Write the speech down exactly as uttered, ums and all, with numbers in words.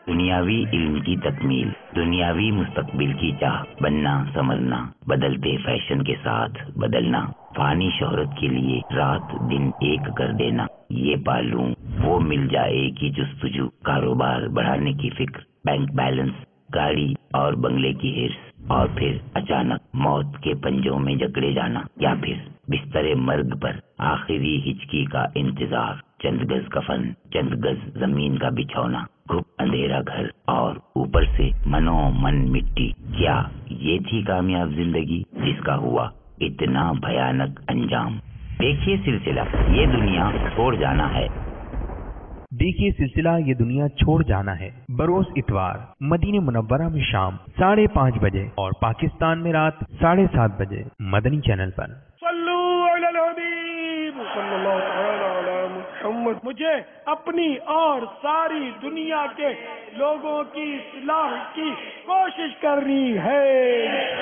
دنیاوی علم کی تکمیل، دنیاوی مستقبل کی چاہ، بننا سمجھنا، بدلتے فیشن کے ساتھ بدلنا، فانی شہرت کے لیے رات دن ایک کر دینا، یہ پالوں وہ مل جائے کی جستجو، کاروبار بڑھانے کی فکر، بینک بیلنس، گاڑی اور بنگلے کی ہرس، اور پھر اچانک موت کے پنجوں میں جکڑے جانا، یا پھر بستر مرگ پر آخری ہچکی کا انتظار، چند گز کفن، چند گز زمین کا بچھونا، گھپ اندھیرا گھر اور اوپر سے منو من مٹی۔ کیا یہ تھی کامیاب زندگی جس کا ہوا اتنا بھیانک انجام؟ دیکھیے سلسلہ یہ دنیا چھوڑ جانا ہے۔ دیکھیے سلسلہ یہ دنیا چھوڑ جانا ہے، بروز اتوار مدینہ منورہ میں شام ساڑھے پانچ بجے اور پاکستان میں رات ساڑھے سات بجے مدنی چینل پر۔ صلو علی الحبیب صلی اللہ تعالی علی محمد۔ مجھے اپنی اور ساری دنیا کے لوگوں کی اصلاح کی کوشش کرنی ہے۔